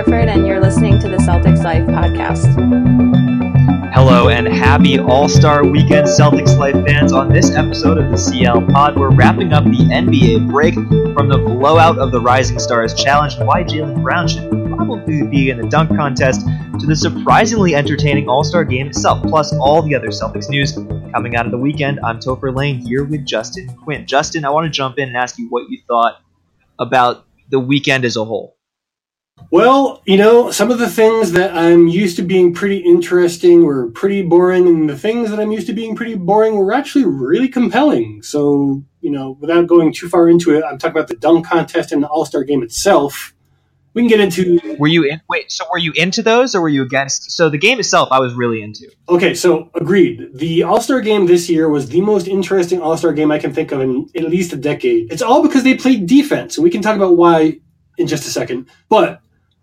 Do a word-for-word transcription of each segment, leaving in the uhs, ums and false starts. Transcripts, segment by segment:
Horford, and you're listening to the Celtics Life podcast. Hello and happy All-Star Weekend, Celtics Life fans. On this episode of the C L Pod, we're wrapping up the N B A break from the blowout of the Rising Stars Challenge and why Jaylen Brown should probably be in the dunk contest to the surprisingly entertaining All-Star game itself, plus all the other Celtics news coming out of the weekend. I'm Topher Lane here with Justin Quinn. Justin, I want to jump in and ask you what you thought about the weekend as a whole. Well, you know, some of the things that I'm used to being pretty interesting were pretty boring, and the things that I'm used to being pretty boring were actually really compelling. So, you know, without going too far into it, I'm talking about the dunk contest and the All-Star game itself. We can get into... Were you in, wait, so were you into those or were you against? So the game itself I was really into. Okay, so agreed. The All-Star game this year was the most interesting All-Star game I can think of in at least a decade. It's all because they played defense, and we can talk about why in just a second. But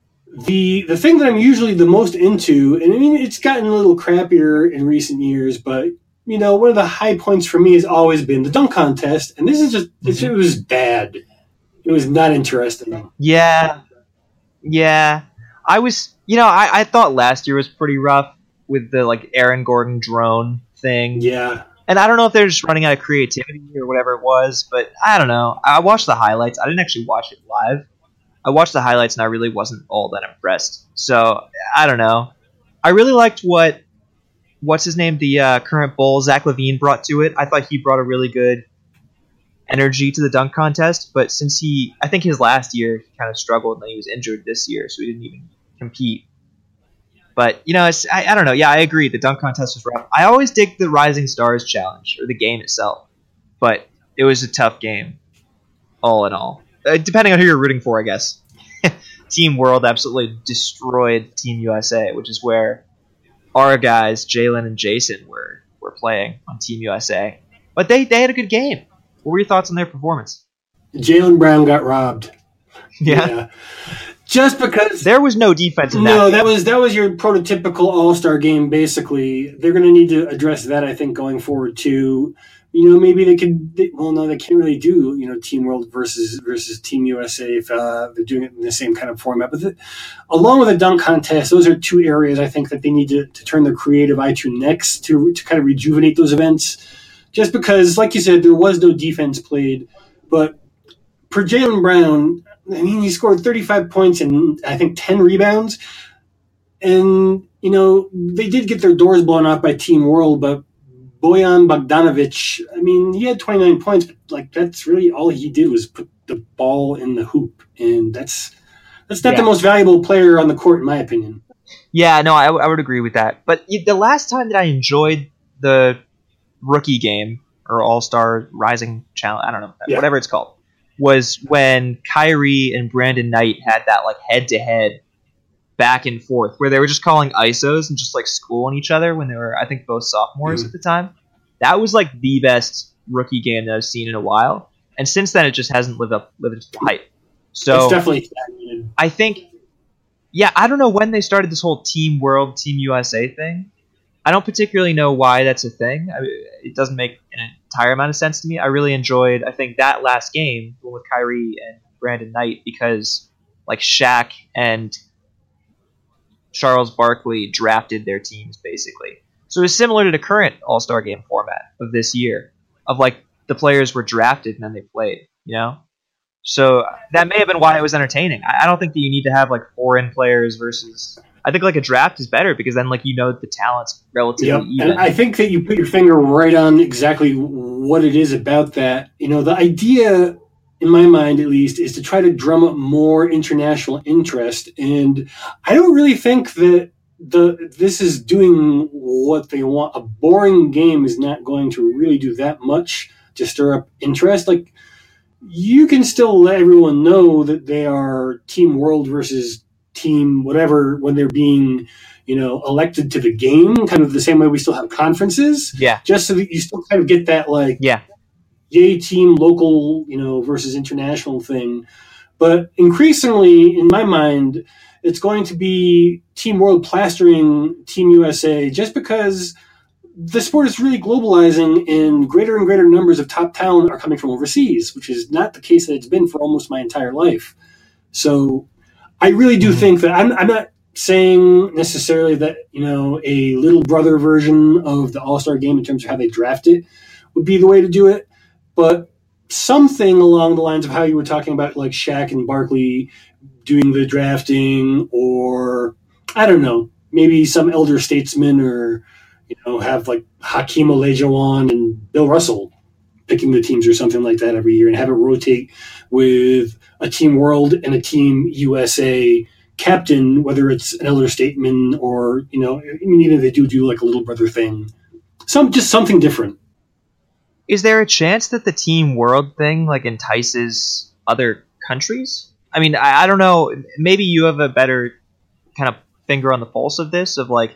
the the thing that I'm usually the most into, and I mean, it's gotten a little crappier in recent years, but, you know, one of the high points for me has always been the dunk contest, and this is just, mm-hmm. it was bad. It was not interesting. Yeah. Yeah, I was, you know, I, I thought last year was pretty rough with the, like, Aaron Gordon drone thing. Yeah. And I don't know if they're just running out of creativity or whatever it was, but I don't know. I watched the highlights. I didn't actually watch it live. I watched the highlights and I really wasn't all that impressed. So, I don't know. I really liked what, what's his name, the uh, current Bull, Zach LaVine, brought to it. I thought he brought a really good energy to the dunk contest, but since he, I think his last year, he kind of struggled and then he was injured this year, so he didn't even compete. But, you know, it's, I, I don't know. Yeah, I agree. The dunk contest was rough. I always dig the Rising Stars Challenge, or the game itself, but it was a tough game, all in all. Uh, depending on who you're rooting for, I guess. Team World absolutely destroyed Team U S A, which is where our guys, Jaylen and Jason, were, were playing on Team U S A. But they, they had a good game. What were your thoughts on their performance? Jaylen Brown got robbed. Yeah. yeah. Just because there was no defense in that. No, game. that was that was your prototypical All-Star game, basically. They're going to need to address that, I think, going forward, too. You know, maybe they could, they, well, no, they can't really do, you know, Team World versus versus Team U S A if uh, they're doing it in the same kind of format. But the, along with the dunk contest, those are two areas I think that they need to, to turn their creative eye to next to, to kind of rejuvenate those events. Just because, like you said, there was no defense played. But for Jaylen Brown, I mean, he scored thirty-five points and I think ten rebounds. And, you know, they did get their doors blown off by Team World, but Bojan Bogdanovic, I mean, he had twenty-nine points, but, like, that's really all he did was put the ball in the hoop. And that's that's not yeah. the most valuable player on the court, in my opinion. Yeah, no, I, I would agree with that. But the last time that I enjoyed the rookie game or All-Star Rising Challenge, I don't know, yeah. whatever it's called, was when Kyrie and Brandon Knight had that like head-to-head back and forth where they were just calling I S Os and just like schooling each other when they were, I think, both sophomores mm-hmm. at the time. That was like the best rookie game that I've seen in a while. And since then, it just hasn't lived up lived up to the hype. So it's definitely stagnated. I think, yeah, I don't know when they started this whole Team World, Team U S A thing. I don't particularly know why that's a thing. I mean, it doesn't make an entire amount of sense to me. I really enjoyed, I think, that last game with Kyrie and Brandon Knight because, like, Shaq and Charles Barkley drafted their teams, basically. So it's similar to the current All-Star game format of this year, of, like, the players were drafted and then they played, you know? So that may have been why it was entertaining. I don't think that you need to have, like, foreign players versus... I think like a draft is better because then like you know the talent's relatively yep. even. And I think that you put your finger right on exactly what it is about that. You know, the idea, in my mind at least, is to try to drum up more international interest. And I don't really think that the this is doing what they want. A boring game is not going to really do that much to stir up interest. Like, you can still let everyone know that they are Team World versus team whatever when they're being, you know, elected to the game, kind of the same way we still have conferences. Yeah. Just so that you still kind of get that, like, yeah, yay team local, you know, versus international thing. But increasingly, in my mind, it's going to be Team World plastering Team U S A just because the sport is really globalizing and greater and greater numbers of top talent are coming from overseas, which is not the case that it's been for almost my entire life. So I really do think that I'm, I'm not saying necessarily that, you know, a little brother version of the All-Star game in terms of how they draft it would be the way to do it, but something along the lines of how you were talking about, like Shaq and Barkley doing the drafting, or I don't know, maybe some elder statesman, or you know, have like Hakeem Olajuwon and Bill Russell picking the teams or something like that every year, and have it rotate with a Team World and a Team U S A captain, whether it's an elder statesman or, you know, I mean, even if they do do like a little brother thing, some just something different. Is there a chance that the Team World thing like entices other countries? I mean, I, I don't know. Maybe you have a better kind of finger on the pulse of this. Of like,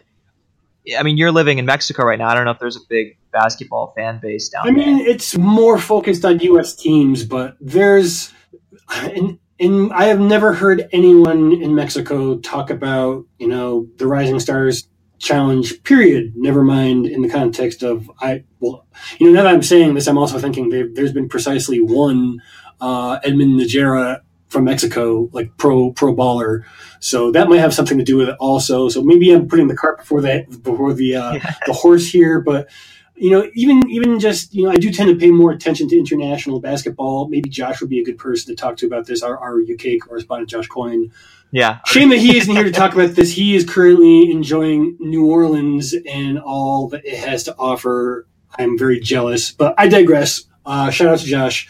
I mean, you're living in Mexico right now. I don't know if there's a big basketball fan base down I there. I mean, it's more focused on U S teams, but there's, and, and I have never heard anyone in Mexico talk about, you know, the Rising Stars Challenge, period. Never mind in the context of, I, well, you know, now that I'm saying this, I'm also thinking there, there's been precisely one uh, Edmund Najera from Mexico, like pro pro baller. So that might have something to do with it also. So maybe I'm putting the cart before that before the uh, yeah. the horse here. But you know, even even just, you know, I do tend to pay more attention to international basketball. Maybe Josh would be a good person to talk to about this. Our, our U K correspondent, Josh Coyne. Yeah. Shame that he isn't here to talk about this. He is currently enjoying New Orleans and all that it has to offer. I'm very jealous, but I digress. Uh, shout out to Josh.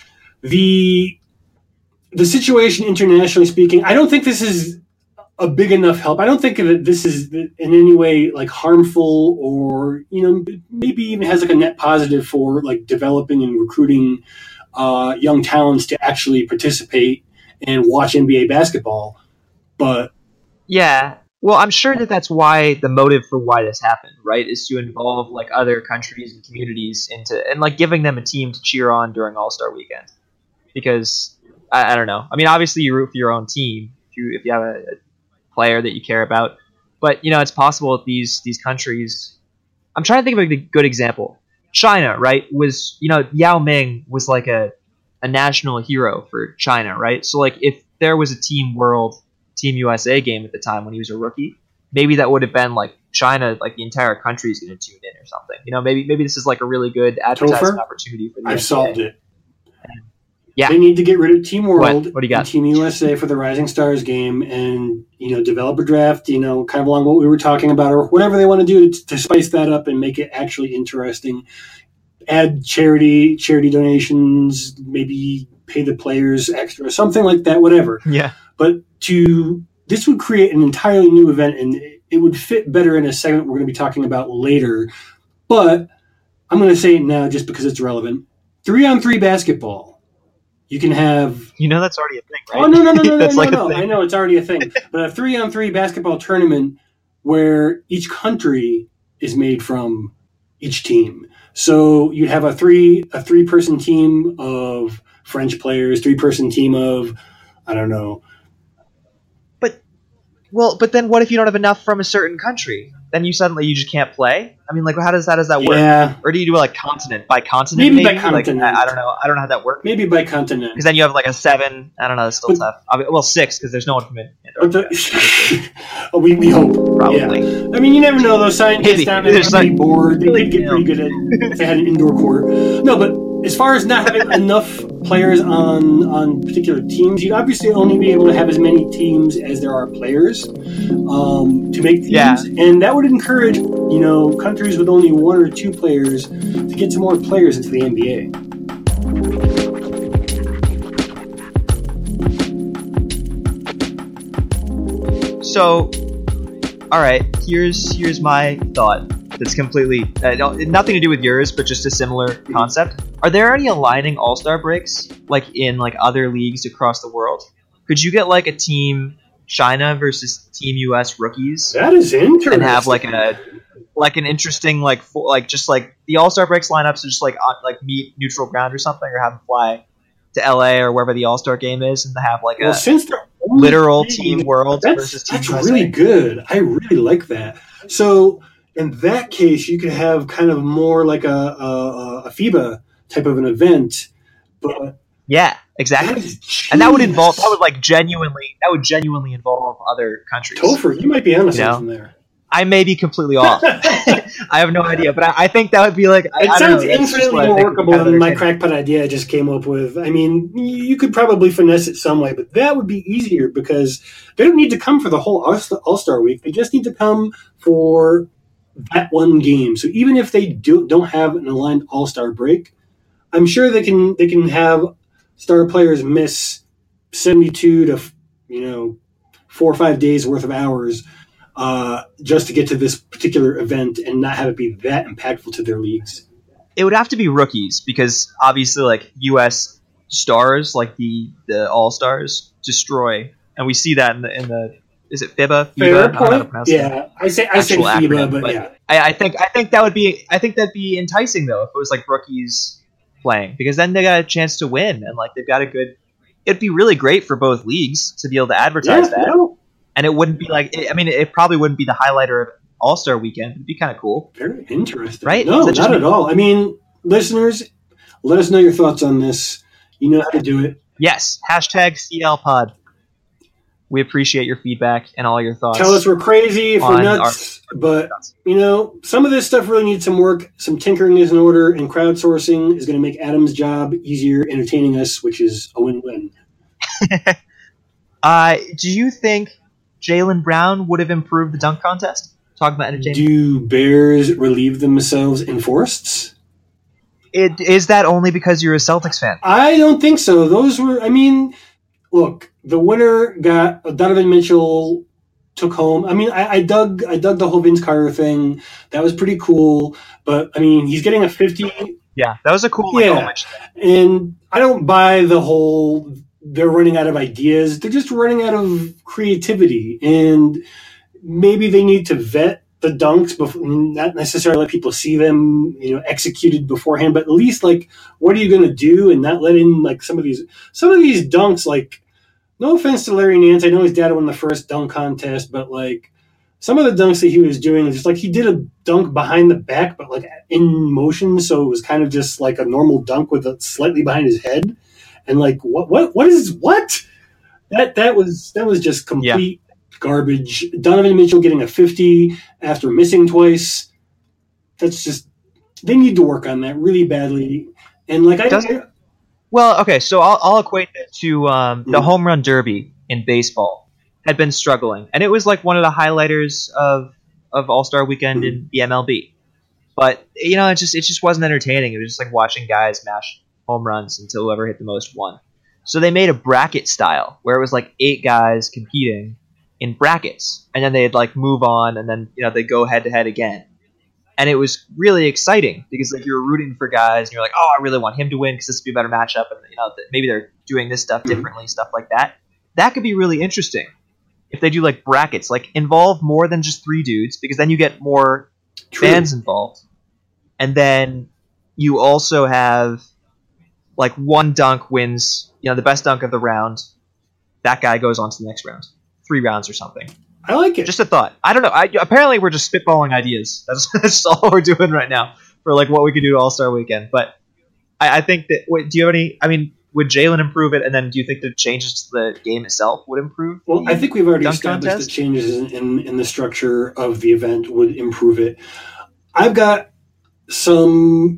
The the situation internationally speaking, I don't think this is a big enough help. I don't think that this is in any way like harmful, or, you know, maybe even has like a net positive for like developing and recruiting uh, young talents to actually participate and watch N B A basketball. But yeah, well, I'm sure that that's why the motive for why this happened, right, is to involve like other countries and communities into, and like giving them a team to cheer on during All-Star Weekend. Because I, I don't know. I mean, obviously you root for your own team if you if you have a, a player that you care about, but you know, it's possible that these these countries. I'm trying to think of a good example. China, right, was, you know, Yao Ming was like a a national hero for China, right? So like if there was a Team World, Team U S A game at the time when he was a rookie, maybe that would have been like China, like the entire country is going to tune in or something. You know, maybe maybe this is like a really good advertising Topher, opportunity for the I've N B A. solved it. And, yeah, they need to get rid of Team World what? What do you got? and Team U S A for the Rising Stars game, and, you know, develop a draft, you know, kind of along what we were talking about, or whatever they want to do to, to spice that up and make it actually interesting. Add charity charity donations, maybe pay the players extra, something like that, whatever. Yeah. But to this would create an entirely new event, and it would fit better in a segment we're going to be talking about later. But I'm going to say it now just because it's relevant. Three on three basketball. You can have, you know, that's already a thing, right? Oh no no no no that's no like no! a no. thing. I know it's already a thing, but a three on three basketball tournament where each country is made from each team. So you have a three a three person team of French players, three person team of, I don't know. But well, but then what if you don't have enough from a certain country? Then you suddenly you just can't play. I mean, like, how does that does that work? Yeah. Or do you do it like continent by continent? Maybe Maybe, by continent. Like, I, I don't know. I don't know how that works. Maybe by continent. Because then you have like a seven. I don't know. That's still But- tough. I mean, well, six because there's no one from it. But the, oh, we, we hope. Probably. Yeah. I mean, you never know. Those scientists Maybe. down there There's are pretty like- bored. They really could get pretty good at if they had an indoor court. No, but as far as not having enough players on on particular teams, you'd obviously only be able to have as many teams as there are players um, to make teams, Yeah. and that would encourage, you know, countries with only one or two players to get some more players into the N B A. So, all right. Here's here's my thought. That's completely uh, no- nothing to do with yours, but just a similar concept. Are there any aligning All-Star breaks like in like other leagues across the world? Could you get like a team China versus Team U S rookies That is interesting. and have like a like an interesting like fo- like just like the All-Star breaks lineups to just like on, like meet neutral ground or something, or have them fly to L A or wherever the All-Star game is and to have like well, a since they're only literal three- Team World That's, versus Team that's U S A. really good. I really like that. So in that case, you could have kind of more like a, a, a FIBA type of an event, but Yeah, Exactly. That is And that would genius. involve that would like genuinely that would genuinely involve other countries. Topher, you might be onto You know? something there. I may be completely off. I have no idea, but I, I think that would be like I, It I don't sounds know, that's just infinitely what I more think would be workable kind of than my entertaining. crackpot idea I just came up with. I mean, you could probably finesse it some way, but that would be easier because they don't need to come for the whole All Star week. They just need to come for that one game. So even if they do, don't have an aligned All Star break, I'm sure they can they can have star players miss seventy-two to you know four or five days worth of hours. Uh, just to get to this particular event and not have it be that impactful to their leagues. It would have to be rookies because obviously, like U S stars, like the the All Stars, destroy, and we see that in the in the is it FIBA? Fair FIBA? I don't know how to point. pronounce it. Yeah, I say I say Actual FIBA, acronym, but, but- yeah, I, I think I think that would be I think that'd be enticing though if it was like rookies playing because then they got a chance to win and like they've got a good. It'd be really great for both leagues to be able to advertise yeah, that. no, And it wouldn't be like, I mean, it probably wouldn't be the highlighter of All Star Weekend. It'd be kind of cool. very interesting. Right? No, Is that just not me? at all. I mean, listeners, let us know your thoughts on this. You know how to do it. Yes, hashtag C L Pod. We appreciate your feedback and all your thoughts. Tell us we're crazy if we're on nuts, but you know, some of this stuff really needs some work. Some tinkering is in order, and crowdsourcing is going to make Adam's job easier, entertaining us, which is a win-win. uh, do you think Jaylen Brown would have improved the dunk contest? Talking about entertainment. Do bears relieve themselves in forests? It, is that only because you're a Celtics fan? I don't think so. Those were, I mean, look, the winner got Donovan Mitchell took home. I mean, I, I dug, I dug the whole Vince Carter thing. That was pretty cool. But I mean, he's getting a fifty, Yeah, that was a cool like, Yeah. homage. and I don't buy the whole. They're running out of ideas. They're just running out of creativity, and maybe they need to vet the dunks before, not necessarily let people see them, you know, executed beforehand, but at least like, what are you going to do, and not let in like some of these, some of these dunks. Like, no offense to Larry Nance, I know his dad won the first dunk contest, but like some of the dunks that he was doing, just like he did a dunk behind the back, but like in motion, so it was kind of just like a normal dunk with a slightly behind his head, and like what what what is what that that was that was just complete. Garbage. Donovan Mitchell getting a fifty after missing twice. That's just, they need to work on that really badly. And like I, Does- I Well, okay, so I'll, I'll equate it to um, the Mhm. home run derby in baseball had been struggling, and it was like one of the highlighters of of All Star Weekend in the M L B. But you know, it just it just wasn't entertaining. It was just like watching guys mash home runs until whoever hit the most won. So they made a bracket style where it was like eight guys competing in brackets, and then they'd like move on, and then you know they go head to head again. And it was really exciting because like you were rooting for guys, and you're like, oh, I really want him to win because this would be a better matchup, and you know that maybe they're doing this stuff differently, stuff like that. That could be really interesting if they do like brackets, like involve more than just three dudes, because then you get more True. fans involved, and then you also have like one dunk wins, you know, the best dunk of the round. That guy goes on to the next round, three rounds or something. I like it. Just a thought. I don't know. I, apparently, we're just spitballing ideas. That's, that's all we're doing right now for like what we could do to All Star Weekend. But I, I think that. Wait, do you have any? I mean, would Jalen improve it? And then, do you think the changes to the game itself would improve? Well, the I think we've already dunk established contest? that changes in, in, in the structure of the event would improve it. I've got some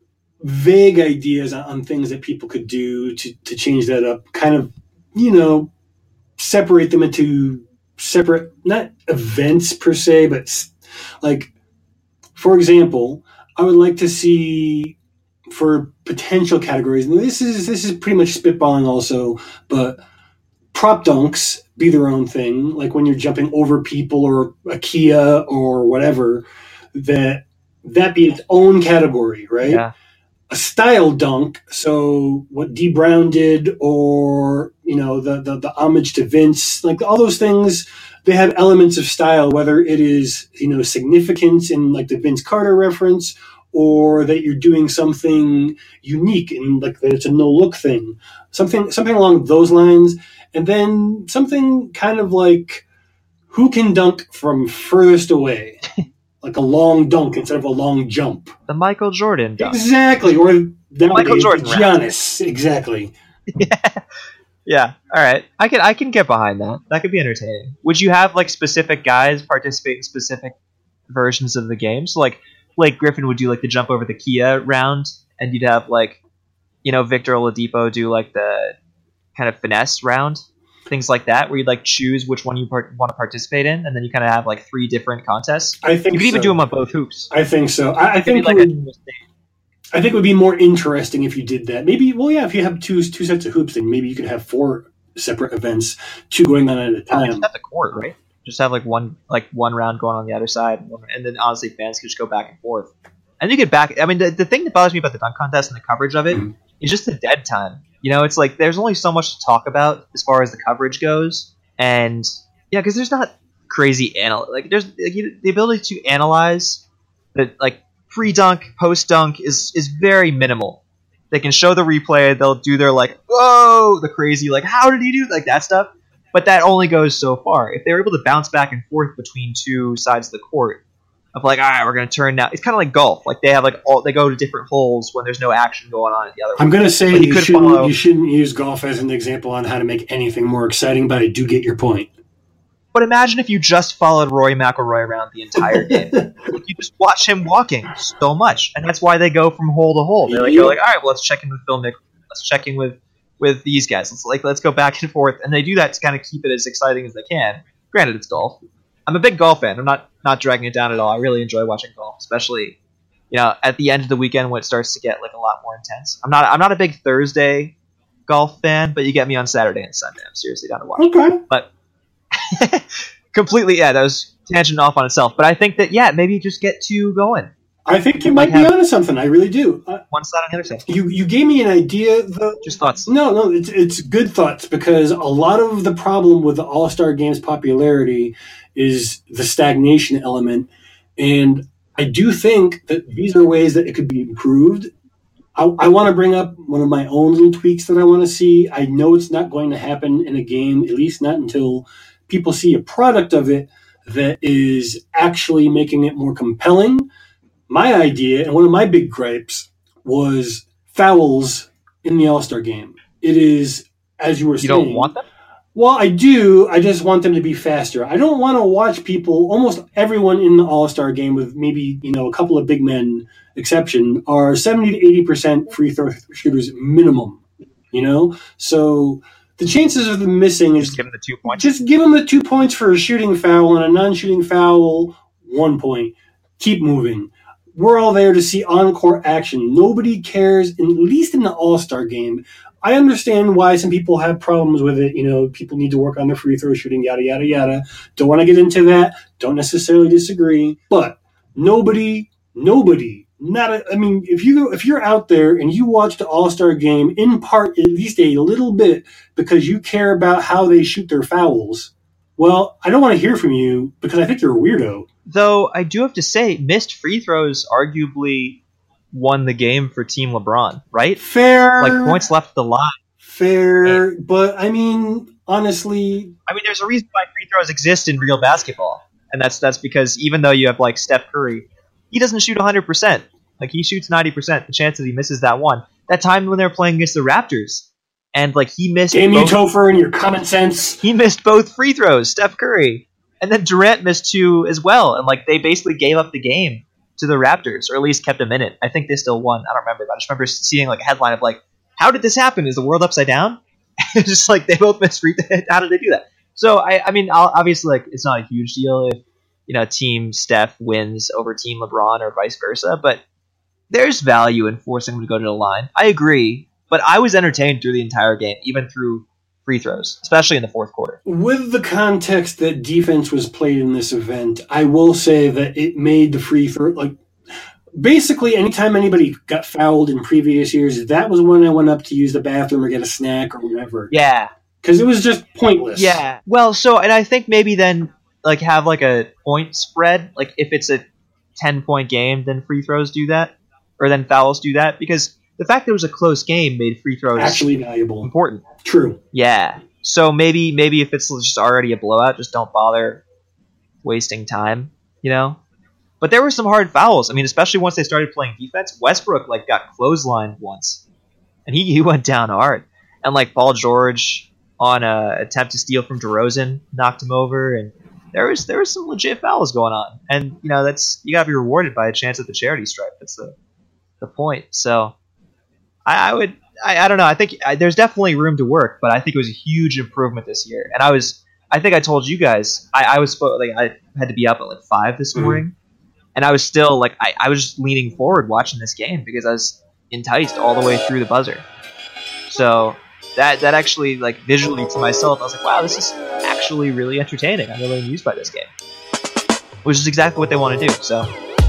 vague ideas on, on things that people could do to, to change that up. Kind of, you know, separate them into separate, not events per se, but s- like, for example, I would like to see for potential categories, and this is this is pretty much spitballing also, but prop dunks be their own thing. Like when you're jumping over people or a Kia or whatever, that that be its own category, right? Yeah. A style dunk, so what D Brown did, or you know the, the the homage to Vince, like all those things, they have elements of style, whether it is you know significance in like the Vince Carter reference, or that you're doing something unique and like that it's a no look thing, something something along those lines, and then something kind of like who can dunk from furthest away. Like a long dunk instead of a long jump. The Michael Jordan dunk. Exactly. Or nowadays, Michael Jordan Giannis. Exactly. yeah. Yeah. All right. I can I can get behind that. That could be entertaining. Would you have like specific guys participate in specific versions of the game? So like Blake Griffin would do like the jump over the Kia round, and you'd have like, you know, Victor Oladipo do like the kind of finesse round, things like that, where you'd like choose which one you part- want to participate in, and then you kind of have like three different contests. I think you could so. even do them on both hoops. I think so. I, I think like it would, I think it would be more interesting if you did that. Maybe, well, yeah, if you have two two sets of hoops, then maybe you could have four separate events, two going on at a time. Just have the court, right? Just have like one like one round going on the other side, and then honestly, fans could just go back and forth. And you get back. I mean, the, the thing that bothers me about the dunk contest and the coverage of it mm-hmm. is just the dead time. You know, it's like there's only so much to talk about as far as the coverage goes, and yeah, because there's not crazy anal like there's like, you, the ability to analyze the like pre dunk, post dunk is is very minimal. They can show the replay, they'll do their like whoa, the crazy like how did he do like that stuff, but that only goes so far. If they're able to bounce back and forth between two sides of the court. Of like, all right, we're going to turn now. It's kind of like golf. Like they have like all they go to different holes when there's no action going on at the other. I'm going to say you, you shouldn't follow. you shouldn't use golf as an example on how to make anything more exciting, but I do get your point. But imagine if you just followed Rory McIlroy around the entire game. Like, you just watch him walking so much, and that's why they go from hole to hole. They're like, yeah. they're like, all right, well, let's check in with Phil Nick. Let's check in with with these guys. Let's like let's go back and forth, and they do that to kind of keep it as exciting as they can. Granted, it's golf. I'm a big golf fan. I'm not, not dragging it down at all. I really enjoy watching golf, especially, you know, at the end of the weekend when it starts to get like a lot more intense. I'm not I'm not a big Thursday golf fan, but you get me on Saturday and Sunday. I'm seriously down to watch. Okay. But completely, yeah, that was tangent off on itself. But I think that yeah, maybe just get two going. I think you might be onto something. I really do. Uh, one side on the other side. You you gave me an idea. Though. Just thoughts. No, no, it's it's good thoughts because a lot of the problem with the All-Star Games popularity is the stagnation element, and I do think that these are ways that it could be improved. I, I want to bring up one of my own little tweaks that I want to see. I know it's not going to happen in a game, at least not until people see a product of it that is actually making it more compelling. My idea, and one of my big gripes, was fouls in the All-Star Game. It is, as you were you saying... You don't want them? Well, I do. I just want them to be faster. I don't want to watch people, almost everyone in the All-Star Game, with maybe, you know, a couple of big men exception, are seventy to eighty percent free throw shooters minimum, you know? So the chances of them missing is... Just give them the two points? Just give them the two points for a shooting foul, and a non-shooting foul, one point. Keep moving. We're all there to see on-court action. Nobody cares, at least in the All-Star Game. I understand why some people have problems with it. You know, people need to work on their free throw shooting, yada, yada, yada. Don't want to get into that. Don't necessarily disagree. But nobody, nobody, not a, I mean, if, you, if you're out there and you watch the All-Star Game, in part, at least a little bit, because you care about how they shoot their fouls, well, I don't want to hear from you because I think you're a weirdo. Though I do have to say, missed free throws arguably won the game for Team LeBron, right? Fair. Like points left the line. Fair, and, but I mean, honestly, I mean, there's a reason why free throws exist in real basketball, and that's that's because even though you have like Steph Curry, he doesn't shoot one hundred percent. Like he shoots ninety percent. The chances he misses that one. That time when they were playing against the Raptors, and like he missed. Damn you, both, Topher, and your common sense. He missed both free throws, Steph Curry, and then Durant missed two as well, and like they basically gave up the game to the Raptors, or at least kept them in it. I think they still won. I don't remember, but I just remember seeing like a headline of like, how did this happen? Is the world upside down? It's just like they both missed free throws. How did they do that? So I, I mean, I'll, obviously, like it's not a huge deal if you know Team Steph wins over Team LeBron or vice versa, but there's value in forcing them to go to the line. I agree, but I was entertained through the entire game, even through free throws, especially in the fourth quarter. With the context that defense was played in this event, I will say that it made the free throw, like, basically anytime anybody got fouled in previous years, that was when I went up to use the bathroom or get a snack or whatever. Yeah. Because it was just pointless. Yeah. Well, so, and I think maybe then, like, have, like, a point spread. Like, if it's a ten-point game, then free throws do that. Or then fouls do that. Because the fact that it was a close game made free throws actually valuable. Important. True. Yeah. So maybe maybe if it's just already a blowout, just don't bother wasting time, you know? But there were some hard fouls. I mean, especially once they started playing defense. Westbrook like got clotheslined once. And he, he went down hard. and like Paul George on a attempt to steal from DeRozan knocked him over, and there was there was some legit fouls going on, and you know that's you got to be rewarded by a chance at the charity stripe. That's the the point. So I, I would I, I don't know. I think I, there's definitely room to work, but I think it was a huge improvement this year. And I was I think I told you guys I, I was spo- like I had to be up at like five this morning, mm-hmm. and I was still like I, I was just leaning forward watching this game because I was enticed all the way through the buzzer. So that that actually like visually to myself, I was like, wow, this is actually really entertaining. I'm really amused by this game, which is exactly what they want to do. So,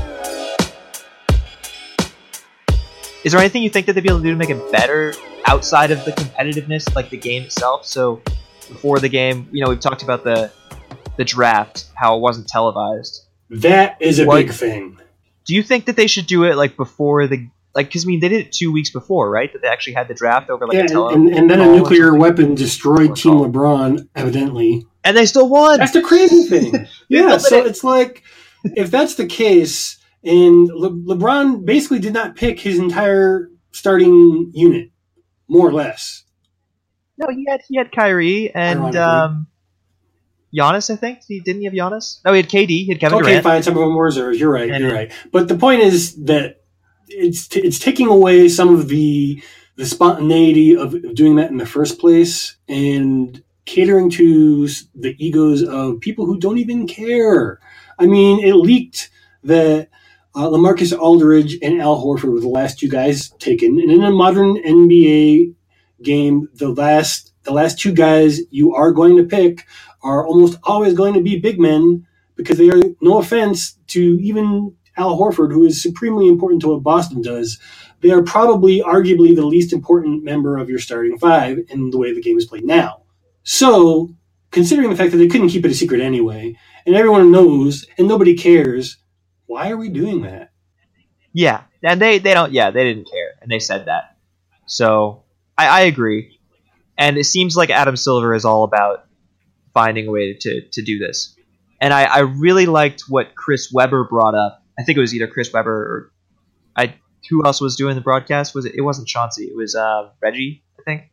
is there anything you think that they'd be able to do to make it better outside of the competitiveness, like the game itself? So, before the game, you know, we've talked about the the draft, how it wasn't televised. That is a what, big thing. Do you think that they should do it like before the like? Because I mean, they did it two weeks before, right? That they actually had the draft over like yeah, a tele- and, and then a nuclear weapon destroyed Team LeBron, evidently. And they still won. That's the crazy thing. Yeah, so it. it's like, if that's the case, and Le- LeBron basically did not pick his entire starting unit, more or less. No, he had he had Kyrie and um, Giannis, I think. He didn't he have Giannis? No, he had K D. He had Kevin okay, Durant. Okay, fine. Some of them were reserves. You're right. And, you're right. But the point is that it's t- it's taking away some of the the spontaneity of doing that in the first place and catering to the egos of people who don't even care. I mean, it leaked that uh, LaMarcus Aldridge and Al Horford were the last two guys taken, and in a modern N B A game, the last the last two guys you are going to pick are almost always going to be big men because they are, no offense to even Al Horford, who is supremely important to what Boston does, they are probably arguably the least important member of your starting five in the way the game is played now. So, considering the fact that they couldn't keep it a secret anyway, and everyone knows and nobody cares, why are we doing that? Yeah, and they, they don't, yeah, they didn't care, and they said that. So, I, I agree. And it seems like Adam Silver is all about finding a way to, to do this. And I, I really liked what Chris Webber brought up. I think it was either Chris Webber or I. Who else was doing the broadcast? Was it? It wasn't Chauncey. It was uh, Reggie, I think.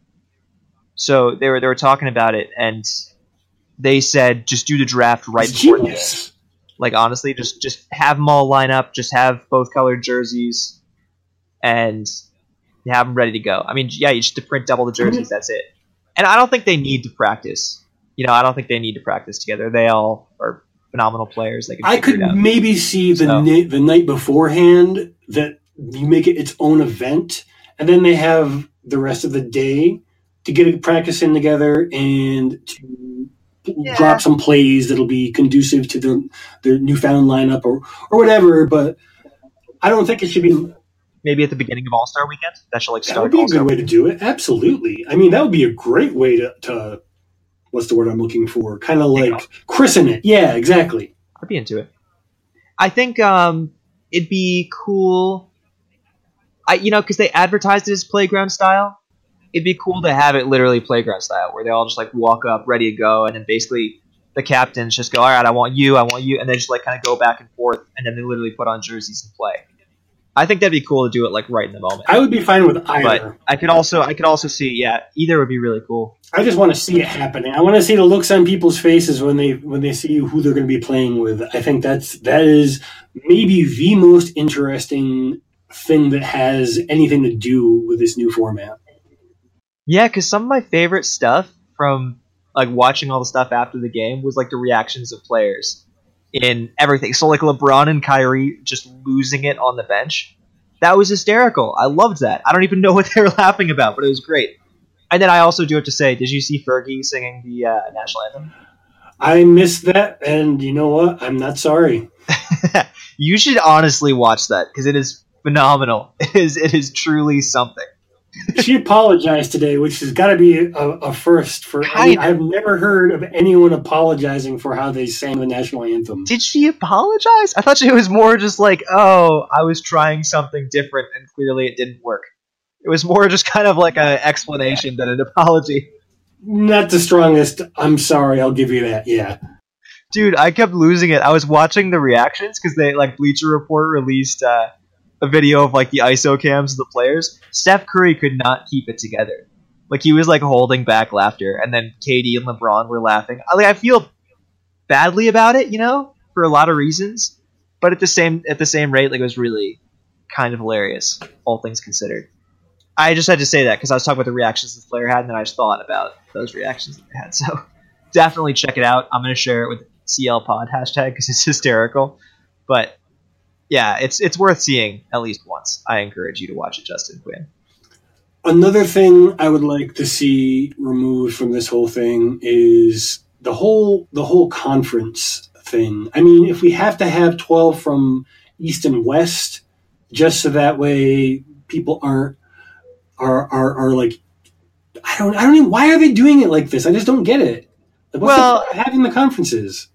So they were they were talking about it, and they said just do the draft right it's before the genius. game. Like honestly, just just have them all line up. Just have both colored jerseys, and have them ready to go. I mean, yeah, you just to print double the jerseys. That's it. And I don't think they need to practice. You know, I don't think they need to practice together. They all are phenomenal players. They can I could it out. maybe see the So. na- the night beforehand that you make it its own event, and then they have the rest of the day to get a practice in together and to Yeah. drop some plays that'll be conducive to their their newfound lineup or or whatever. But I don't think it should be. Maybe at the beginning of All Star Weekend. That should like That start. would be a All-Star good way to do it. Absolutely. I mean, that would be a great way to. to what's the word I'm looking for? Kind of like Yeah. christen it. Yeah, exactly. I'd be into it. I think um, it'd be cool. I you know because they advertised it as playground style. It'd be cool to have it literally playground style, where they all just like walk up, ready to go, and then basically the captains just go, "All right, I want you, I want you," and they just like kind of go back and forth, and then they literally put on jerseys and play. I think that'd be cool to do it like right in the moment. I would be fine with either. But I could also I could also see yeah either would be really cool. I just want to see it happening. I want to see the looks on people's faces when they when they see who they're going to be playing with. I think that's that is maybe the most interesting thing that has anything to do with this new format. Yeah, because some of my favorite stuff from like watching all the stuff after the game was like the reactions of players in everything. So like LeBron and Kyrie just losing it on the bench. That was hysterical. I loved that. I don't even know what they were laughing about, but it was great. And then I also do have to say, did you see Fergie singing the uh, national anthem? I missed that, and you know what? I'm not sorry. You should honestly watch that because it is phenomenal. It is it is truly something. She apologized today, which has got to be a, a first for. I Kind of. I've never heard of anyone apologizing for how they sang the national anthem. Did she apologize? I thought it was more just like, oh, I was trying something different and clearly it didn't work. It was more just kind of like an explanation than an apology. Not the strongest. I'm sorry. I'll give you that. Yeah. Dude, I kept losing it. I was watching the reactions because they like Bleacher Report released uh, a video of like the I S O cams of the players. Steph Curry could not keep it together. Like he was like holding back laughter, and then Katie and LeBron were laughing. I, like I feel badly about it, you know, for a lot of reasons. But at the same at the same rate, like it was really kind of hilarious, all things considered. I just had to say that because I was talking about the reactions the player had, and then I just thought about those reactions that they had. So definitely check it out. I'm going to share it with C L Pod hashtag because it's hysterical. But yeah, it's it's worth seeing at least once. I encourage you to watch it, Justin Quinn. Another thing I would like to see removed from this whole thing is the whole the whole conference thing. I mean, if we have to have twelve from East and West, just so that way people aren't are are, are like I don't I don't even why are they doing it like this? I just don't get it. Like, what's Well, the point of having the conferences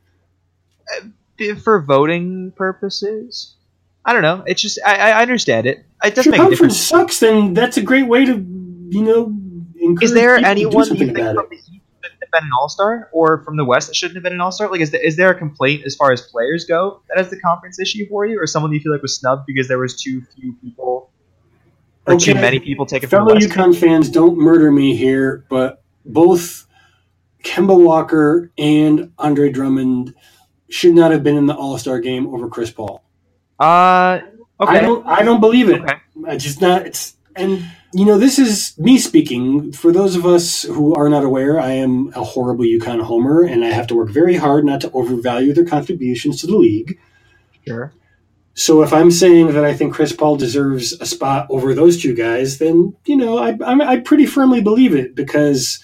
for voting purposes. I don't know. It's just I, I understand it. It doesn't if your make a conference difference. sucks, then that's a great way to you know encourage Is there people to do anyone you something think about from it. the East that shouldn't have been an All-Star, or from the West that shouldn't have been an All-Star? Like, is there, is there a complaint as far as players go that is the conference issue for you, or someone you feel like was snubbed because there was too few people or too Okay. many people taken from Fellow the West? UConn fans, don't murder me here, but both Kemba Walker and Andre Drummond should not have been in the All-Star game over Chris Paul. Uh, okay. I don't. I don't believe it. Okay. I just not. It's and you know this is me speaking. For those of us who are not aware, I am a horrible UConn homer, and I have to work very hard not to overvalue their contributions to the league. Sure. So if I'm saying that I think Chris Paul deserves a spot over those two guys, then you know I I'm, I pretty firmly believe it because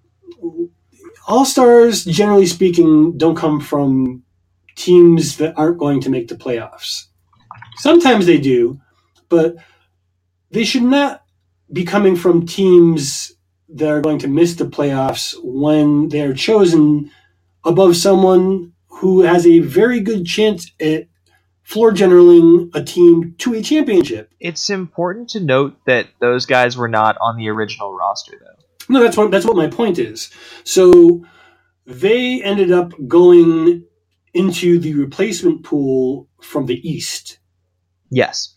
All-Stars, generally speaking, don't come from teams that aren't going to make the playoffs. Sometimes they do, but they should not be coming from teams that are going to miss the playoffs when they're chosen above someone who has a very good chance at floor generaling a team to a championship. It's important to note that those guys were not on the original roster, though. No, that's what that's what my point is. So they ended up going into the replacement pool from the East, Yes.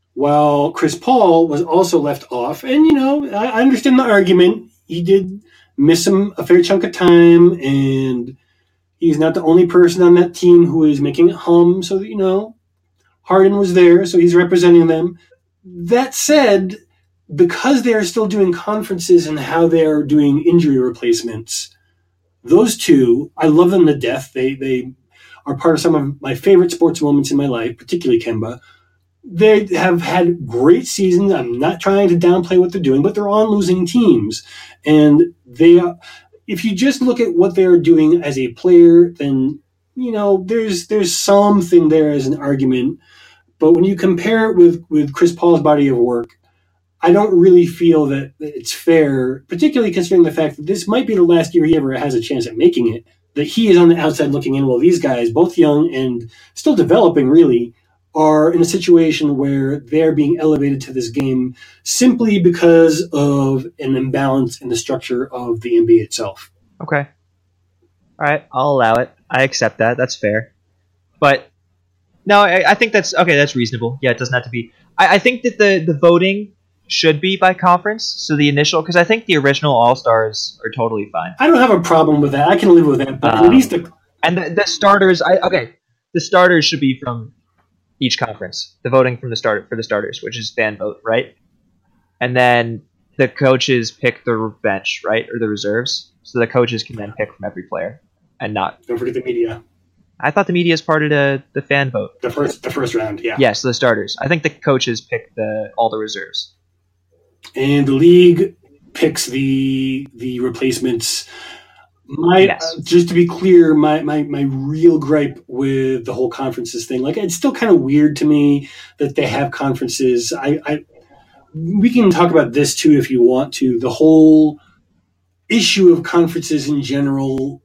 while Chris Paul was also left off. And, you know, I, I understand the argument. He did miss him a fair chunk of time, and he's not the only person on that team who is making it hum. So, you know, Harden was there, so he's representing them. That said, because they are still doing conferences and how they are doing injury replacements, those two, I love them to death. They they are part of some of my favorite sports moments in my life, particularly Kemba. They have had great seasons. I'm not trying to downplay what they're doing, but they're on losing teams. And they, if you just look at what they're doing as a player, then, you know, there's there's something there as an argument. But when you compare it with, with Chris Paul's body of work, I don't really feel that it's fair, particularly considering the fact that this might be the last year he ever has a chance at making it, that he is on the outside looking in while these guys, both young and still developing really, are in a situation where they're being elevated to this game simply because of an imbalance in the structure of the N B A itself. Okay. All right, I'll allow it. I accept that. That's fair. But no, I, I think that's okay. That's reasonable. Yeah, it doesn't have to be. I, I think that the, the voting should be by conference. So the initial, because I think the original All Stars are totally fine. I don't have a problem with that. I can live with that. But Um, at least the, And the, the starters, I okay, the starters should be from each conference. The voting from the start for the starters, which is fan vote, right? And then the coaches pick the bench, right, or the reserves. So the coaches can then pick from every player, and not. don't forget the media. I thought the media is part of the, the fan vote. The first the first round, yeah. Yes, the starters. I think the coaches pick the all the reserves. And the league picks the the replacements. My Yes. uh, just to be clear, my, my my real gripe with the whole conferences thing, like it's still kind of weird to me that they have conferences. I, I we can talk about this too if you want to. The whole issue of conferences in general,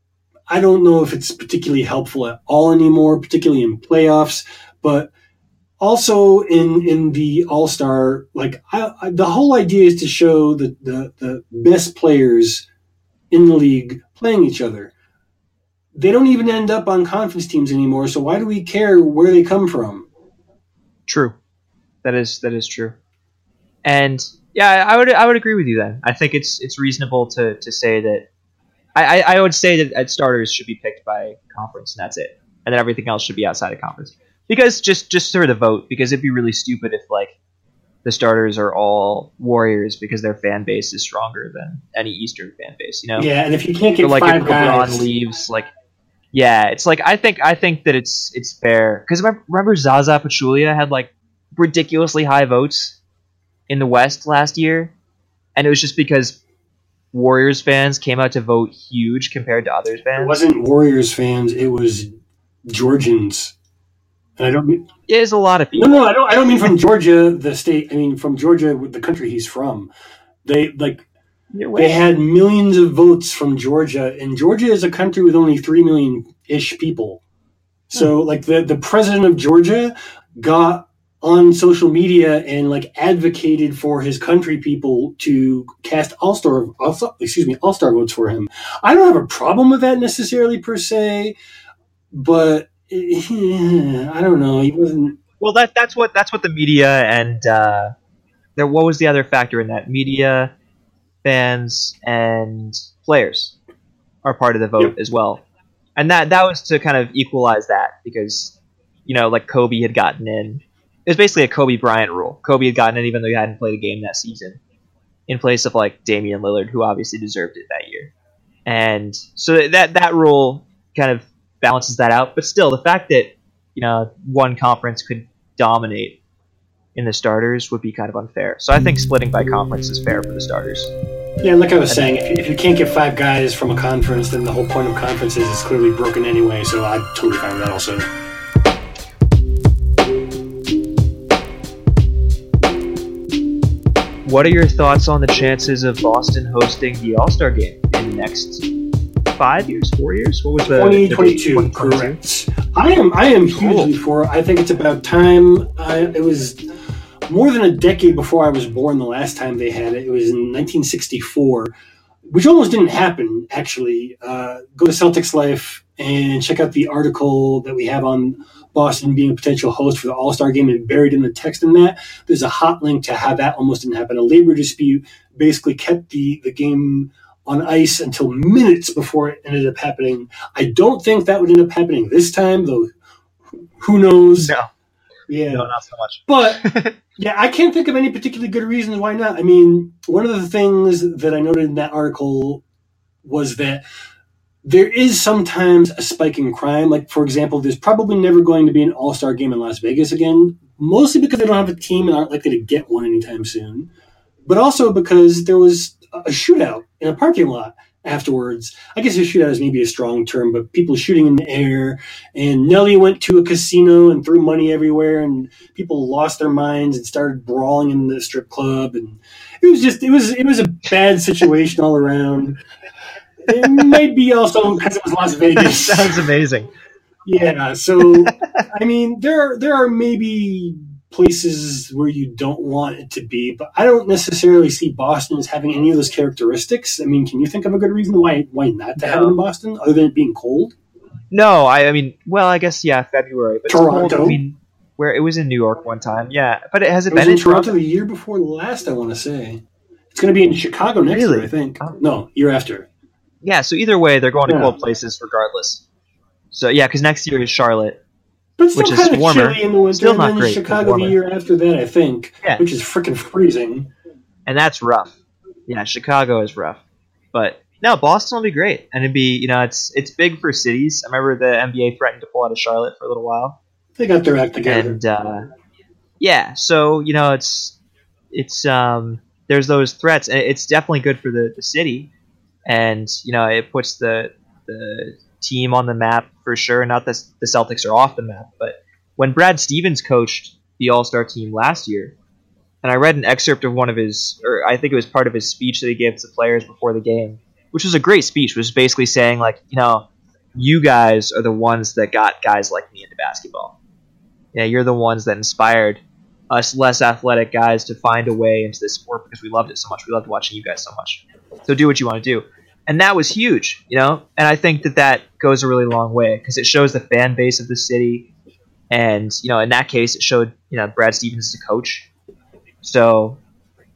I don't know if it's particularly helpful at all anymore, particularly in playoffs, but also in in the All-Star, like I, I, the whole idea is to show the, the, the best players in the league playing each other. They don't even end up on conference teams anymore, so why do we care where they come from? True. That is that is true. And Yeah, I would I would agree with you then. I think it's it's reasonable to, to say that I, I, I would say that at starters should be picked by conference and that's it. And then everything else should be outside of conference. Because just just sort of vote, because it'd be really stupid if like the starters are all Warriors because their fan base is stronger than any Eastern fan base, you know? Yeah, and if you can't get so, like five if LeBron guys, leaves, like yeah, it's like I think I think that it's it's fair because remember, remember Zaza Pachulia had like ridiculously high votes in the West last year, and it was just because Warriors fans came out to vote huge compared to others fans. it wasn't Warriors fans; it was Georgians. And I don't mean There's a lot of people. no, no. I don't. I don't mean from Georgia, the state. I mean from Georgia, the country he's from. They like they had millions of votes from Georgia, and Georgia is a country with only three million ish people. So, like the the president of Georgia got on social media and like advocated for his country people to cast all star excuse me all star votes for him. I don't have a problem with that necessarily per se, but. I don't know. He wasn't. Well, that that's what that's what the media and uh, there. What was the other factor in that? Media, fans, and players are part of the vote Yep. as well, and that that was to kind of equalize that because you know, like Kobe had gotten in. It was basically a Kobe Bryant rule. Kobe had gotten in even though he hadn't played a game that season, in place of like Damian Lillard, who obviously deserved it that year, and so that that rule kind of balances that out. But still, the fact that you know one conference could dominate in the starters would be kind of unfair. So I think splitting by conference is fair for the starters. Yeah, like I was saying, if you, if you can't get five guys from a conference, then the whole point of conferences is clearly broken anyway. So I'm totally fine with that also. What are your thoughts on the chances of Boston hosting the All-Star Game in the next five years, four years? What was the twenty twenty-two? Correct. I am. I am hugely for it. I think it's about time. I, it was more than a decade before I was born the last time they had it. It was in nineteen sixty-four, which almost didn't happen. Actually, uh, go to Celtics Life and check out the article that we have on Boston being a potential host for the All-Star Game, and buried in the text in that, there's a hot link to how that almost didn't happen. A labor dispute basically kept the, the game on ice until minutes before it ended up happening. I don't think that would end up happening this time, though. Who knows? No. Yeah. No, not so much. But, yeah, I can't think of any particularly good reasons why not. I mean, one of the things that I noted in that article was that there is sometimes a spike in crime. Like, for example, there's probably never going to be an all-star game in Las Vegas again, mostly because they don't have a team and aren't likely to get one anytime soon, but also because there was a shootout in a parking lot afterwards. I guess a shootout is maybe a strong term, but people shooting in the air. And Nelly went to a casino and threw money everywhere, and people lost their minds and started brawling in the strip club. And it was just, it was, it was a bad situation all around. It might be also because it was Las Vegas. Sounds amazing. Yeah, so I mean, there are, there are maybe places where you don't want it to be, but I don't necessarily see Boston as having any of those characteristics. I mean, can you think of a good reason why why not to No. have it in Boston, other than it being cold? No, I, I mean, well, I guess yeah, February, but it's Toronto? cold. I mean, where it was in New York one time, yeah, but it has it It was been in Toronto the year before last, I want to say. It's going to be in Chicago next Really? year, I think. Oh. No, year after. Yeah, so either way, they're going to Yeah. cold places regardless. So yeah, because next year is Charlotte. But still Which is kind of warmer. chilly in the winter, Still and not then great, but Chicago the warmer. year after that, I think, Yeah. which is freaking freezing. And that's rough. Yeah, Chicago is rough. But no, Boston will be great. And it'd be, you know, it's it's big for cities. I remember the N B A threatened to pull out of Charlotte for a little while. They got their act together. And uh, yeah, so, you know, it's it's um there's those threats, and it's definitely good for the, the city. And, you know, it puts the the team on the map for sure. Not that the Celtics are off the map, but when Brad Stevens coached the All-Star team last year, and I read an excerpt of one of his, or I think it was part of his speech that he gave to the players before the game, which was a great speech, which was basically saying, like, you know, you guys are the ones that got guys like me into basketball. Yeah, you're the ones that inspired us less athletic guys to find a way into this sport because we loved it so much. We loved watching you guys so much. So do what you want to do. And that was huge, you know? And I think that that goes a really long way because it shows the fan base of the city. And, you know, in that case, it showed, you know, Brad Stevens as a coach. So,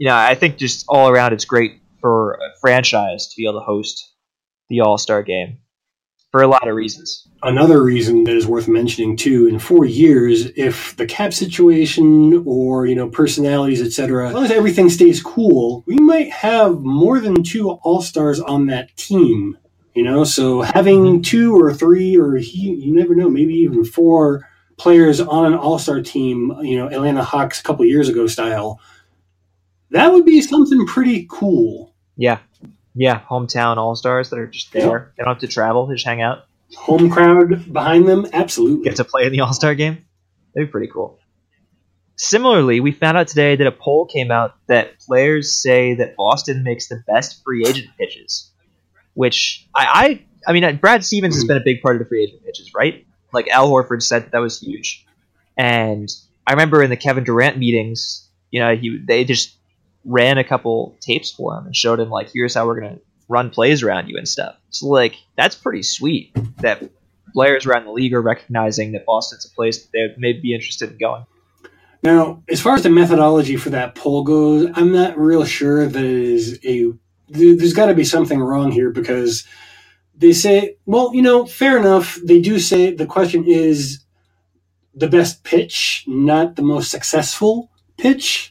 you know, I think just all around it's great for a franchise to be able to host the All-Star game for a lot of reasons. Another reason that is worth mentioning too, in four years, if the cap situation or, you know, personalities, et cetera, as long as everything stays cool, we might have more than two All-Stars on that team. You know, so having two or three or he, you never know, maybe even four players on an All-Star team, you know, Atlanta Hawks a couple years ago style, that would be something pretty cool. Yeah. Yeah, hometown All-Stars that are just there. Yeah. They don't have to travel. They just hang out. Home crowd behind them, absolutely. Get to play in the All-Star game. That'd be pretty cool. Similarly, we found out today that a poll came out that players say that Boston makes the best free agent pitches, which I, I, I mean, Brad Stevens mm-hmm. has been a big part of the free agent pitches, right? Like Al Horford said that, that was huge. And I remember in the Kevin Durant meetings, you know, he they just ran a couple tapes for him and showed him, like, here's how we're going to run plays around you and stuff. So, like, that's pretty sweet that players around the league are recognizing that Boston's a place that they may be interested in going. Now, as far as the methodology for that poll goes, I'm not real sure that it is a – there's got to be something wrong here because they say – well, you know, fair enough. They do say the question is the best pitch, not the most successful pitch.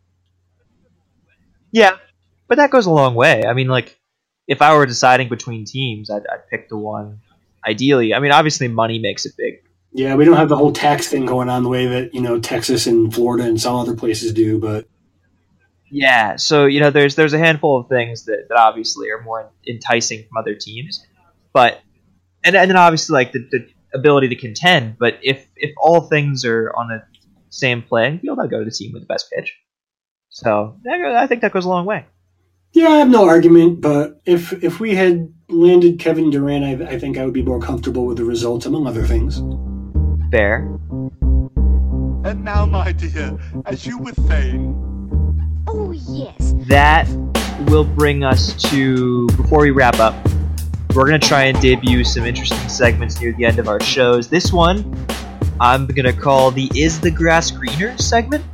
Yeah, but that goes a long way. I mean, like, if I were deciding between teams, I'd, I'd pick the one ideally. I mean, obviously money makes it big. Yeah, we don't have the whole tax thing going on the way that, you know, Texas and Florida and some other places do, but... Yeah, so, you know, there's there's a handful of things that, that obviously are more enticing from other teams. But, and, and then obviously, like, the, the ability to contend. But if, if all things are on the same playing field, I'll go to the team with the best pitch. So I think that goes a long way. Yeah, I have no argument, but if if we had landed Kevin Durant, I, I think I would be more comfortable with the results, among other things. Fair. And now, my dear, as you were saying... Oh, yes. That will bring us to, before we wrap up, we're going to try and debut some interesting segments near the end of our shows. This one, I'm going to call the Is the Grass Greener segment.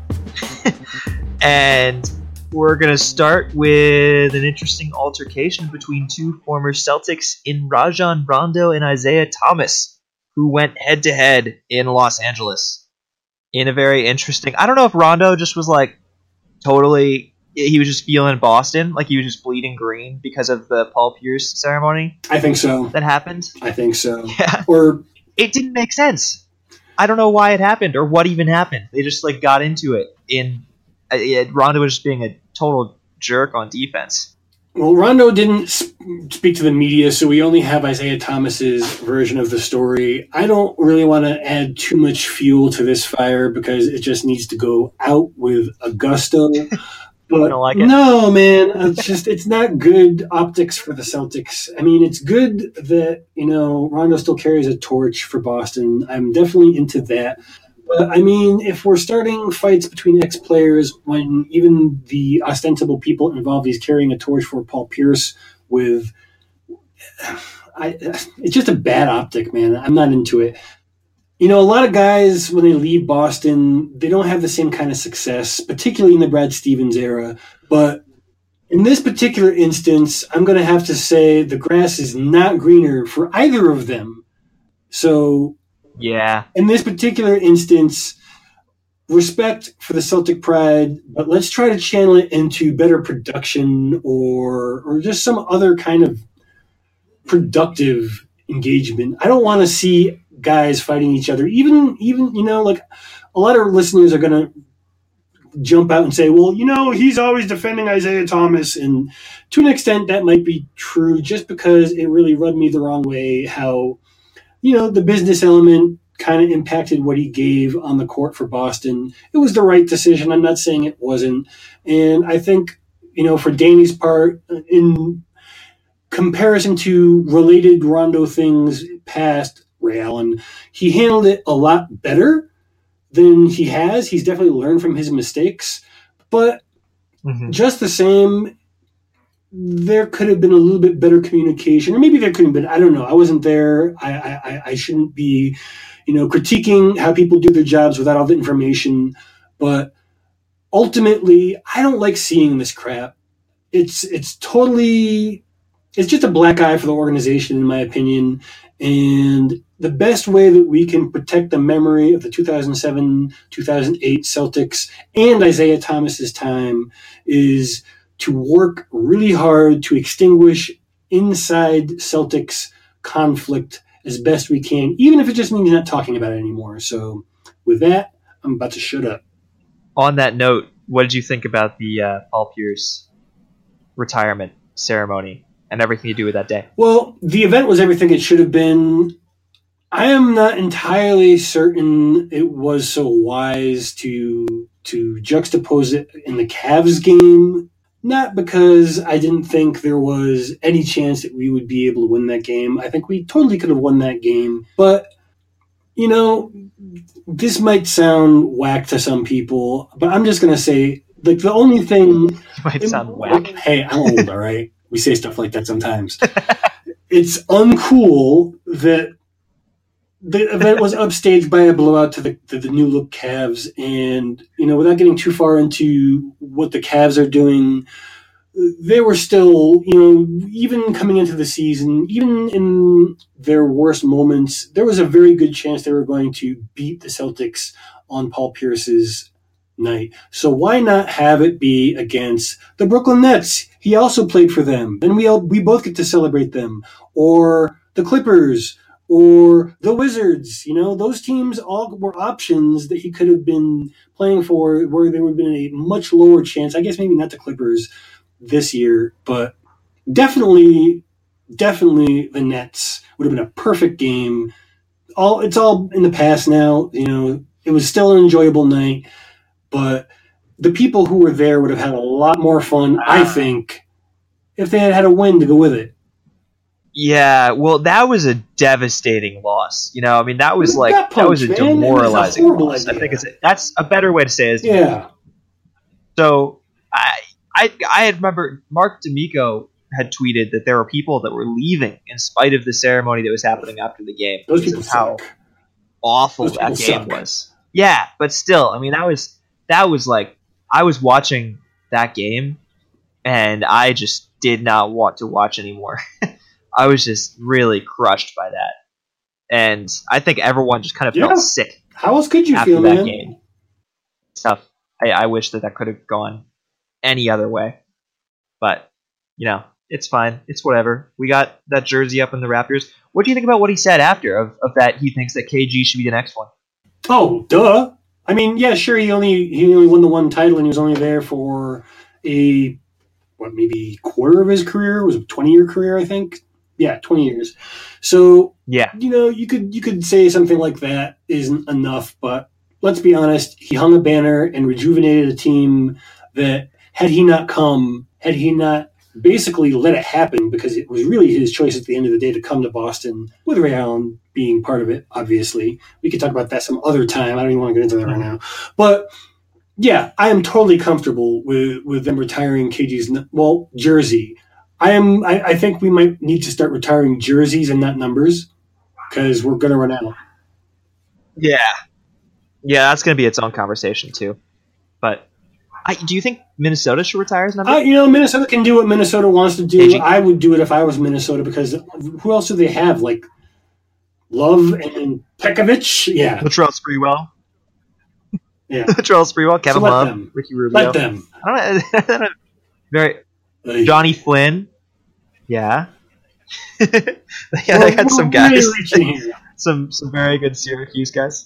And we're going to start with an interesting altercation between two former Celtics in Rajon Rondo and Isaiah Thomas, who went head-to-head in Los Angeles in a very interesting... I don't know if Rondo just was, like, totally... He was just feeling Boston, like he was just bleeding green because of the Paul Pierce ceremony. I think so. That happened. I think so. Yeah. Or it didn't make sense. I don't know why it happened or what even happened. They just, like, got into it in... Uh, Rondo was just being a total jerk on defense. Well, Rondo didn't sp- speak to the media, so we only have Isaiah Thomas's version of the story. I don't really want to add too much fuel to this fire because it just needs to go out with a gusto. But I don't like it. No, man, it's just it's not good optics for the Celtics. I mean, it's good that, you know, Rondo still carries a torch for Boston. I'm definitely into that. But, I mean, if we're starting fights between ex-players when even the ostensible people involved is carrying a torch for Paul Pierce with... I, it's just a bad optic, man. I'm not into it. You know, a lot of guys, when they leave Boston, they don't have the same kind of success, particularly in the Brad Stevens era. But in this particular instance, I'm going to have to say the grass is not greener for either of them. So... Yeah. In this particular instance, respect for the Celtic pride, but let's try to channel it into better production or or just some other kind of productive engagement. I don't want to see guys fighting each other. Even, even you know, like a lot of listeners are going to jump out and say, well, you know, he's always defending Isaiah Thomas. And to an extent, that might be true just because it really rubbed me the wrong way how, you know, the business element kind of impacted what he gave on the court for Boston. It was the right decision. I'm not saying it wasn't. And I think, you know, for Danny's part, in comparison to related Rondo things past, Ray Allen, he handled it a lot better than he has. He's definitely learned from his mistakes. But mm-hmm. just the same, there could have been a little bit better communication, or maybe there couldn't have been. I don't know. I wasn't there. I, I, I shouldn't be, you know, critiquing how people do their jobs without all the information. But ultimately, I don't like seeing this crap. It's it's totally, it's just a black eye for the organization, in my opinion. And the best way that we can protect the memory of the two thousand seven two thousand eight Celtics and Isaiah Thomas's time is to work really hard to extinguish inside Celtics conflict as best we can, even if it just means not talking about it anymore. So with that, I'm about to shut up. On that note, what did you think about the uh, Paul Pierce retirement ceremony and everything you do with that day? Well, the event was everything it should have been. I am not entirely certain it was so wise to to juxtapose it in the Cavs game. Not because I didn't think there was any chance that we would be able to win that game. I think we totally could have won that game. But, you know, this might sound whack to some people, but I'm just going to say, like, the only thing... It might sound whack. Hey, I'm old, all right? We say stuff like that sometimes. It's uncool that the event was upstaged by a blowout to the to the new look Cavs, and you know, without getting too far into what the Cavs are doing, they were still, you know, even coming into the season, even in their worst moments, there was a very good chance they were going to beat the Celtics on Paul Pierce's night. So why not have it be against the Brooklyn Nets? He also played for them. Then we all, we both get to celebrate them, or the Clippers, or the Wizards. You know, those teams all were options that he could have been playing for, where there would have been a much lower chance. I guess maybe not the Clippers this year, but definitely, definitely the Nets would have been a perfect game. All it's all in the past now. You know, it was still an enjoyable night, but the people who were there would have had a lot more fun, I think, if they had had a win to go with it. Yeah, well, that was a devastating loss. You know, I mean, that was like Gut punch, that was a man. demoralizing It was a loss. I idea. think it's that's a better way to say it. Yeah. So I I I had remember Mark D'Amico had tweeted that there were people that were leaving in spite of the ceremony that was happening after the game. Those because people of how suck. awful Those that people game suck. was. Yeah, but still, I mean, that was that was like I was watching that game, and I just did not want to watch anymore. I was just really crushed by that, and I think everyone just kind of Yeah. felt sick How else could you after feel, that man? game. Stuff. I, I wish that that could have gone any other way, but you know, it's fine. It's whatever. We got that jersey up in the Raptors. What do you think about what he said after of, of that? He thinks that K G should be the next one. Oh, duh. I mean, yeah, sure. He only he only won the one title, and he was only there for a what, maybe quarter of his career. It was a twenty year career, I think. Yeah, twenty years. So Yeah. you know, you could you could say something like that isn't enough, but let's be honest. He hung a banner and rejuvenated a team that, had he not come, had he not basically let it happen, because it was really his choice at the end of the day to come to Boston, with Ray Allen being part of it, obviously. We could talk about that some other time. I don't even want to get into that right now. But yeah, I am totally comfortable with, with them retiring K G's, well, jersey. I am. I, I think we might need to start retiring jerseys and not numbers, because we're going to run out. Yeah. Yeah, that's going to be its own conversation, too. But I, do you think Minnesota should retire his number? Uh, you know, Minnesota can do what Minnesota wants to do. K G. I would do it if I was Minnesota, because who else do they have? Like Love and Pekovic? Yeah. Latrell Sprewell. Yeah. Latrell Sprewell, Kevin So let Love, them. Ricky Rubio. Let them. I don't know. I don't know. Very Like, Johnny Flynn. Yeah. yeah, they we're- had some we're guys. really reaching here. some some very good Syracuse guys.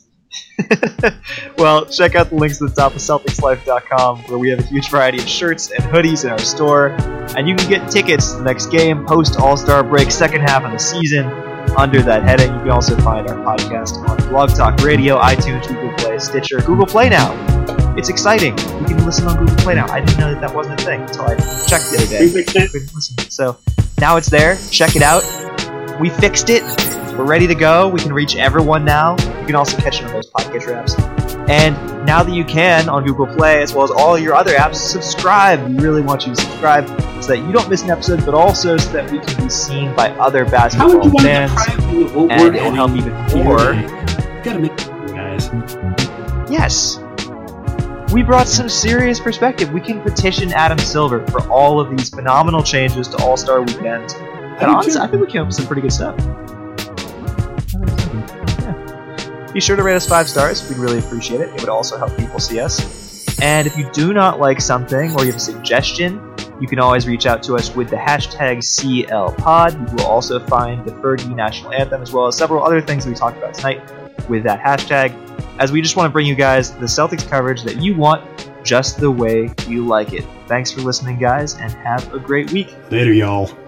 Well, check out the links at the top of Celtics Life dot com, where we have a huge variety of shirts and hoodies in our store, and you can get tickets to the next game, post All-Star break, second half of the season, under that heading. You can also find our podcast on Blog Talk Radio, iTunes, Google Play, Stitcher, Google Play now. It's exciting. You can listen on Google Play now. I didn't know that that wasn't a thing until I checked the other day. We fixed it. Couldn't listen. So now it's there. Check it out. We fixed it. We're ready to go. We can reach everyone now. You can also catch it on those podcast apps. And now that you can on Google Play, as well as all your other apps, subscribe. We really want you to subscribe so that you don't miss an episode, but also so that we can be seen by other How would basketball you want fans. to private what And we're it will help even adding more. here today? Gotta make guys. Yes. we brought some serious perspective. We can petition Adam Silver for all of these phenomenal changes to All-Star Weekend. And honestly, I think we came up with some pretty good stuff. Yeah. Be sure to rate us five stars. We'd really appreciate it. It would also help people see us. And if you do not like something or you have a suggestion, you can always reach out to us with the hashtag C L Pod. You will also find the Fergie National Anthem as well as several other things that we talked about tonight with that hashtag, as we just want to bring you guys the Celtics coverage that you want just the way you like it. Thanks for listening, guys, and have a great week. Later, y'all.